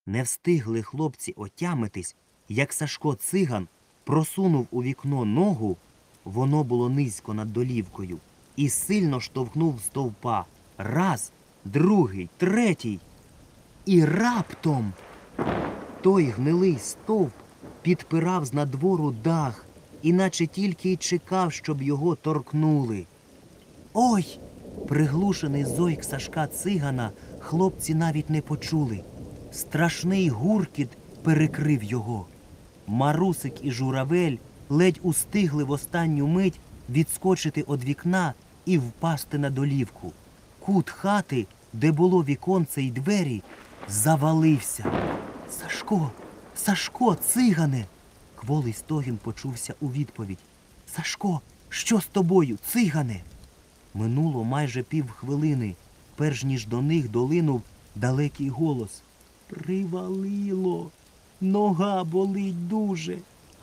Не встигли хлопці отямитись, як Сашко циган просунув у вікно ногу, воно було низько над долівкою, і сильно штовхнув стовпа. Раз, другий, третій. І раптом той гнилий стовп підпирав з надвору дах, іначе тільки й чекав, щоб його торкнули. «Ой!» Приглушений зойк Сашка цигана хлопці навіть не почули. Страшний гуркіт перекрив його. Марусик і Журавель ледь устигли в останню мить відскочити від вікна і впасти на долівку. Кут хати, де було віконце й двері, завалився. «Сашко! Сашко, цигане!» Кволий стогін почувся у відповідь. «Сашко, що з тобою, цигане?» Минуло майже півхвилини, перш ніж до них долинув далекий голос. «Привалило! Нога болить дуже!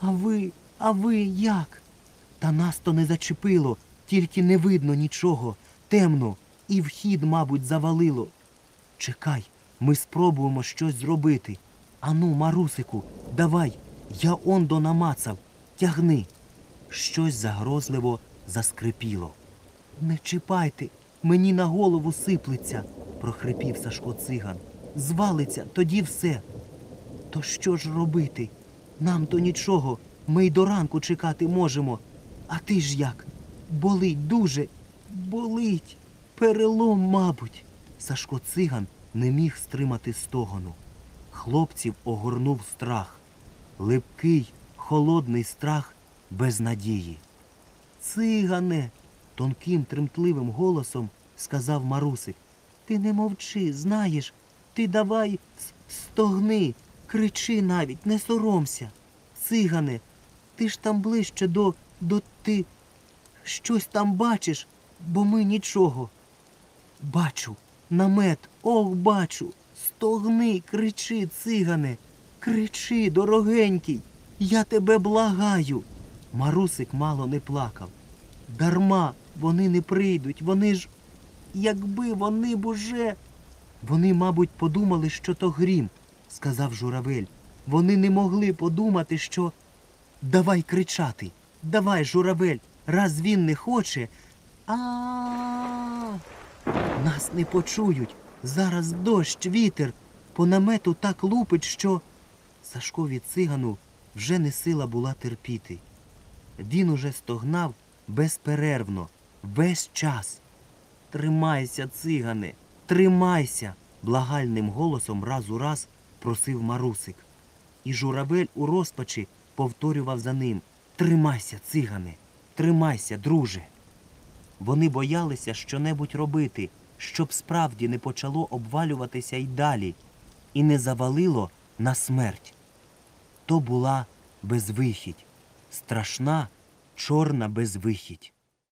А ви як?» «Та нас то не зачепило, тільки не видно нічого, темно, і вхід, мабуть, завалило. Чекай, ми спробуємо щось зробити. Ану, Марусику, давай, я ондо намацав, тягни». Щось загрозливо заскрипіло. «Не чіпайте, мені на голову сиплеться», – прохрипів Сашко циган. «Звалиться, тоді все». «То що ж робити? Нам то нічого, ми й до ранку чекати можемо. А ти ж як? Болить дуже, болить. Перелом, мабуть». Сашко циган не міг стримати стогону. Хлопців огорнув страх. Липкий, холодний страх без надії. «Цигане!» – тонким, тремтливим голосом сказав Марусик. «Ти не мовчи, знаєш, ти давай стогни, кричи навіть, не соромся. Цигане, ти ж там ближче до ти щось там бачиш, бо ми нічого». «Бачу, намет, ох, бачу, стогни, кричи, цигане, кричи, дорогенький, я тебе благаю». Марусик мало не плакав. «Дарма, вони не прийдуть, вони ж, якби вони б уже...» «Вони, мабуть, подумали, що то грім», – сказав Журавель. «Вони не могли подумати, що...» «Давай кричати, давай, Журавель, раз він не хоче...» «А-а-а! Нас не почують, зараз дощ, вітер, по намету так лупить, що...» Сашкові цигану вже не сила була терпіти. Він уже стогнав безперервно, весь час. «Тримайся, цигане, тримайся!» – благальним голосом раз у раз просив Марусик. І Журавель у розпачі повторював за ним: «Тримайся, цигане, тримайся, друже!» Вони боялися щонебудь робити, щоб справді не почало обвалюватися й далі, і не завалило на смерть. То була безвихідь, страшна, чорна безвихідь.